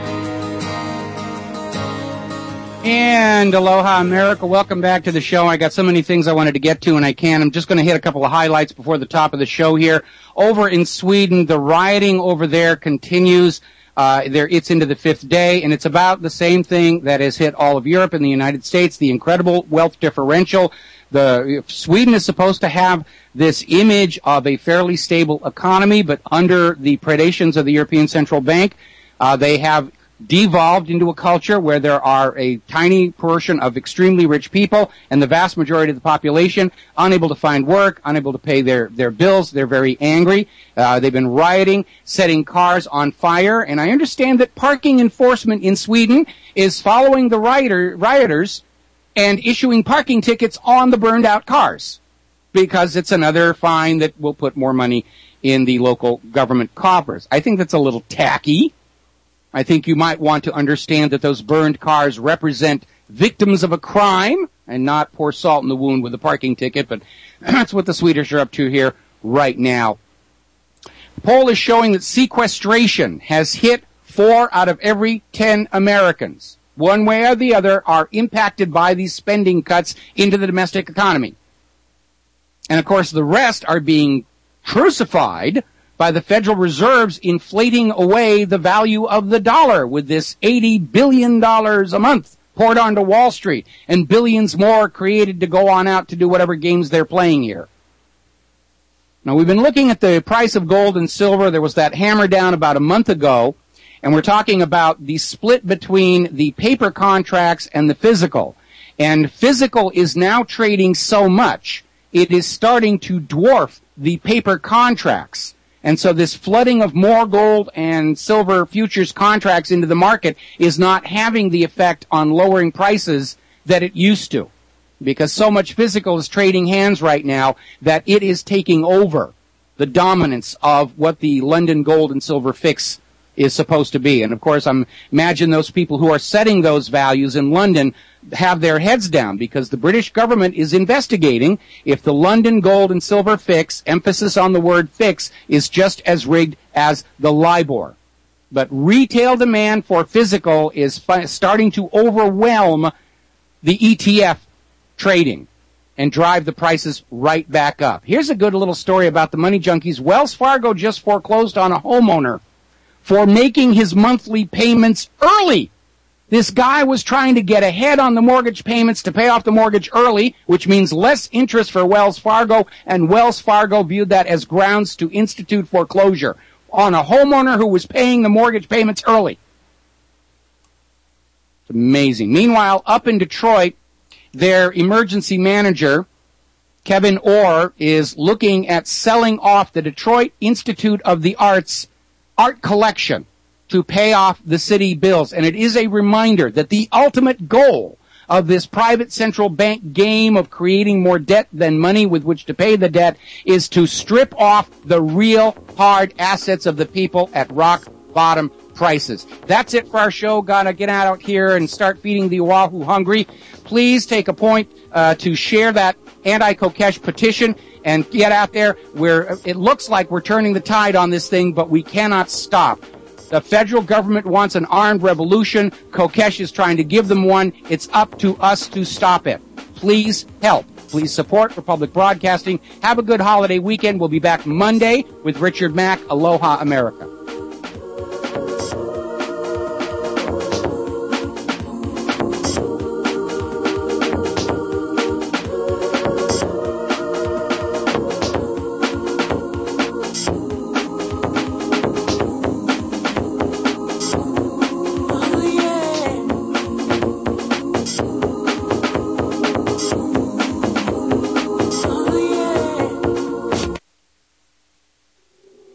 And aloha, America. Welcome back to the show. I got so many things I wanted to get to, and I can't. I'm just going to hit a couple of highlights before the top of the show here. Over in Sweden, the rioting over there continues. It's into the 5th day, and it's about the same thing that has hit all of Europe and the United States, the incredible wealth differential. Sweden is supposed to have this image of a fairly stable economy, but under the predations of the European Central Bank, they have devolved into a culture where there are a tiny portion of extremely rich people and the vast majority of the population unable to find work, unable to pay their bills. They're very angry. They've been rioting, setting cars on fire, and I understand that parking enforcement in Sweden is following the rioters and issuing parking tickets on the burned out cars because it's another fine that will put more money in the local government coffers. I think that's a little tacky. I think you might want to understand that those burned cars represent victims of a crime and not pour salt in the wound with a parking ticket, but that's what the Swedish are up to here right now. The poll is showing that sequestration has hit 4 out of every 10 Americans, one way or the other, are impacted by these spending cuts into the domestic economy. And of course, the rest are being crucified by the Federal Reserve's inflating away the value of the dollar with this $80 billion a month poured onto Wall Street and billions more created to go on out to do whatever games they're playing here. Now, we've been looking at the price of gold and silver. There was that hammer down about a month ago, and we're talking about the split between the paper contracts and the physical. And physical is now trading so much, it is starting to dwarf the paper contracts. And so this flooding of more gold and silver futures contracts into the market is not having the effect on lowering prices that it used to. Because so much physical is trading hands right now that it is taking over the dominance of what the London gold and silver fix is supposed to be. And of course, imagine those people who are setting those values in London have their heads down because the British government is investigating if the London gold and silver fix, emphasis on the word fix, is just as rigged as the LIBOR. But retail demand for physical is starting to overwhelm the ETF trading and drive the prices right back up. Here's a good little story about the money junkies. Wells Fargo just foreclosed on a homeowner for making his monthly payments early. This guy was trying to get ahead on the mortgage payments to pay off the mortgage early, which means less interest for Wells Fargo, and Wells Fargo viewed that as grounds to institute foreclosure on a homeowner who was paying the mortgage payments early. It's amazing. Meanwhile, up in Detroit, their emergency manager, Kevin Orr, is looking at selling off the Detroit Institute of the Arts art collection to pay off the city bills. And it is a reminder that the ultimate goal of this private central bank game of creating more debt than money with which to pay the debt is to strip off the real hard assets of the people at rock bottom prices. That's it for our show. Gotta get out here and start feeding the Oahu hungry. Please take a point to share that anti-Kokesh petition and get out there where it looks like we're turning the tide on this thing, but we cannot stop. The federal government wants an armed revolution. Kokesh is trying to give them one. It's up to us to stop it. Please help. Please support Republic Broadcasting. Have a good holiday weekend. We'll be back Monday with Richard Mack. Aloha, America.